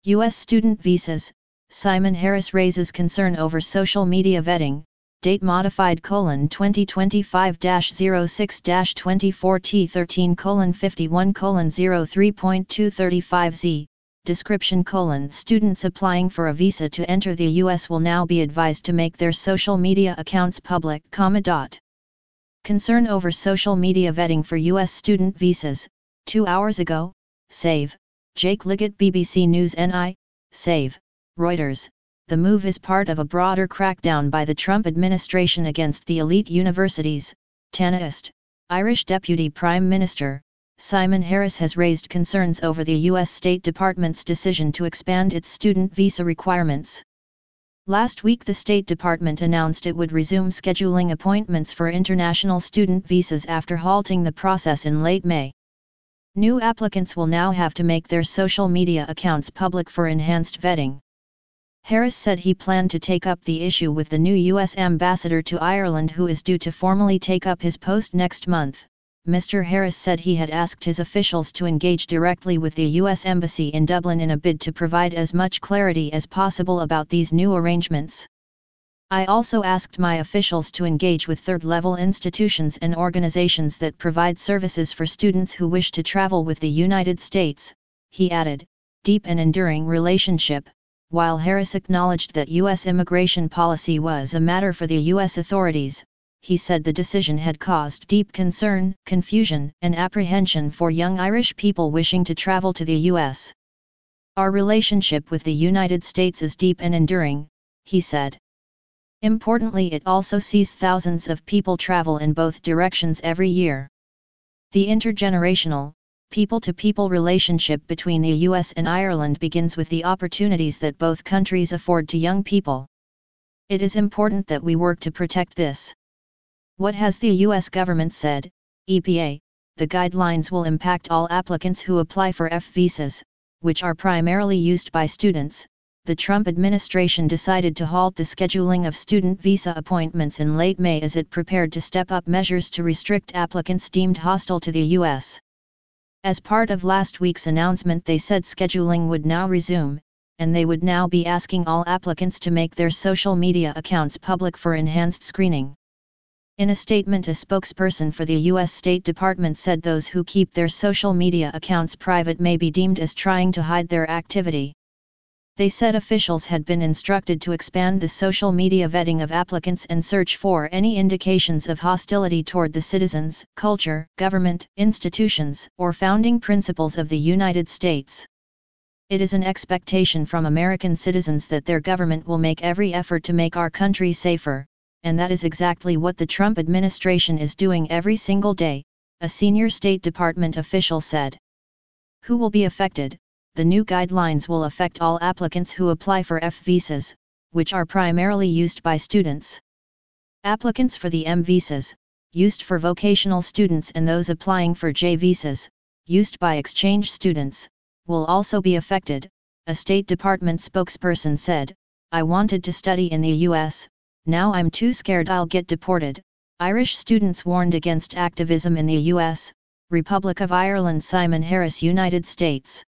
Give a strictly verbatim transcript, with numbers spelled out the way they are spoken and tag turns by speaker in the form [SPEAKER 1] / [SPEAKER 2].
[SPEAKER 1] U S student visas, Simon Harris raises concern over social media vetting, date modified colon twenty twenty-five dash oh six dash twenty-four T thirteen colon fifty-one colon oh three point two thirty-five Z, description colon students applying for a visa to enter the U S will now be advised to make their social media accounts public, comma dot. Concern over social media vetting for U S student visas, two hours ago, Save, Jake Liggett B B C News N I, Save, Reuters. The move is part of a broader crackdown by the Trump administration against the elite universities. Tanaist, Irish Deputy Prime Minister, Simon Harris has raised concerns over the U S State Department's decision to expand its student visa requirements. Last week the State Department announced it would resume scheduling appointments for international student visas after halting the process in late May. New applicants will now have to make their social media accounts public for enhanced vetting. Harris said he planned to take up the issue with the new U S ambassador to Ireland, who is due to formally take up his post next month. Mister Harris said he had asked his officials to engage directly with the U S Embassy in Dublin in a bid to provide as much clarity as possible about these new arrangements. I also asked my officials to engage with third-level institutions and organizations that provide services for students who wish to travel with the United States, he added. Deep and enduring relationship. While Harris acknowledged that U S immigration policy was a matter for the U S authorities, he said the decision had caused deep concern, confusion, and apprehension for young Irish people wishing to travel to the U S. Our relationship with the United States is deep and enduring, he said. Importantly, it also sees thousands of people travel in both directions every year. The intergenerational, people-to-people relationship between the U S and Ireland begins with the opportunities that both countries afford to young people. It is important that we work to protect this. What has the U S government said? E P A, the guidelines will impact all applicants who apply for F visas, which are primarily used by students. The Trump administration decided to halt the scheduling of student visa appointments in late May as it prepared to step up measures to restrict applicants deemed hostile to the U S. As part of last week's announcement, they said scheduling would now resume, and they would now be asking all applicants to make their social media accounts public for enhanced screening. In a statement, a spokesperson for the U S State Department said those who keep their social media accounts private may be deemed as trying to hide their activity. They said officials had been instructed to expand the social media vetting of applicants and search for any indications of hostility toward the citizens, culture, government, institutions, or founding principles of the United States. It is an expectation from American citizens that their government will make every effort to make our country safer, and that is exactly what the Trump administration is doing every single day, a senior State Department official said. Who will be affected? The new guidelines will affect all applicants who apply for F visas, which are primarily used by students. Applicants for the M visas, used for vocational students, and those applying for J visas, used by exchange students, will also be affected, a State Department spokesperson said. I wanted to study in the U S, now I'm too scared I'll get deported. Irish students warned against activism in the U S, Republic of Ireland. Simon Harris, United States.